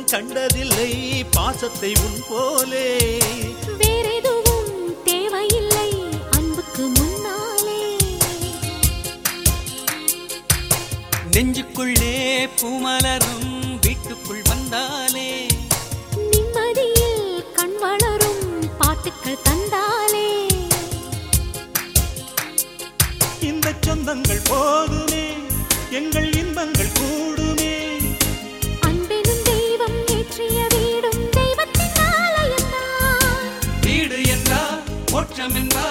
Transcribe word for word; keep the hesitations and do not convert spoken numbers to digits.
கண்டதில்லை பாசத்தை உன் போலே. வேறெதுவும் தேவையில்லை அன்புக்கு முன்னாலே. நெஞ்சுக்குள்ளே பூமலரும் வீட்டுக்குள் வந்தாலே. நிம்மதியில் கண் வளரும் பாட்டுக்கள் தந்தாலே. இந்த சொந்தங்கள் போதுமே எங்கள் இன்பங்கள் கூடுமே. அன்பெனும் தெய்வம் ஏற்றிய வீடும் தெய்வத்தின் ஆலயம்தான். வீடு என்றால் மோட்சம் என்றால்